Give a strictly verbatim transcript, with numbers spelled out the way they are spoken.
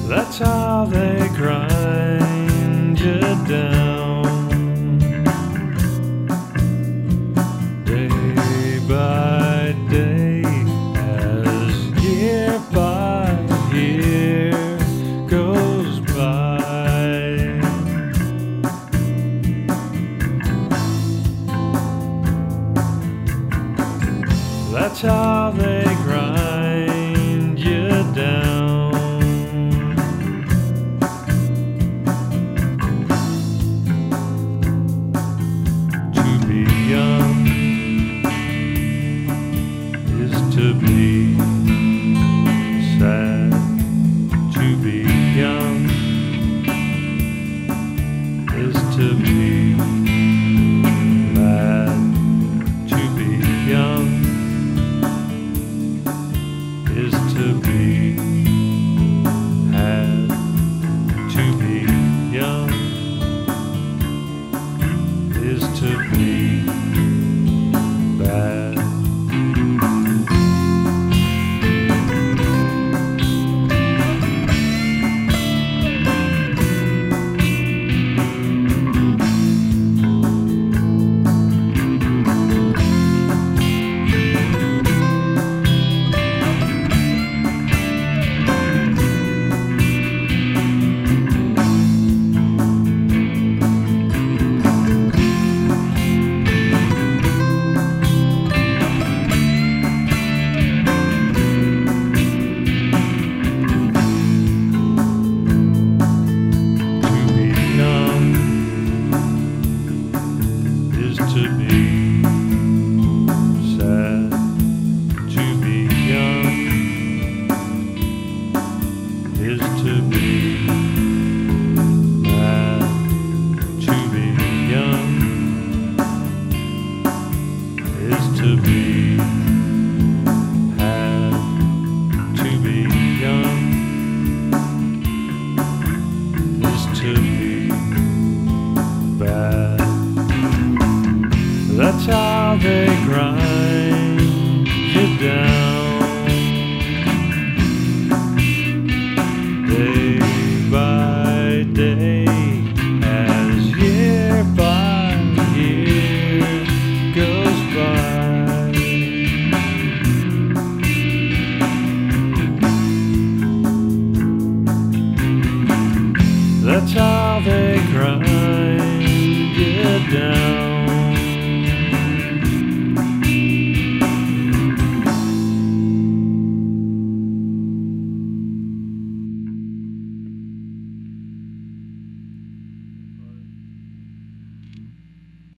That's how they grind you down. Day by day, as year by year goes by. That's how they grind you down. To be sad, to be young, is to be mad. To be young is to be had. To be young is to be bad. To be sad, to be young, is to be mad. To be young is to be had. To be young is to be bad. That's how they grind you down. Day by day, as year by year goes by. That's how they grind you down.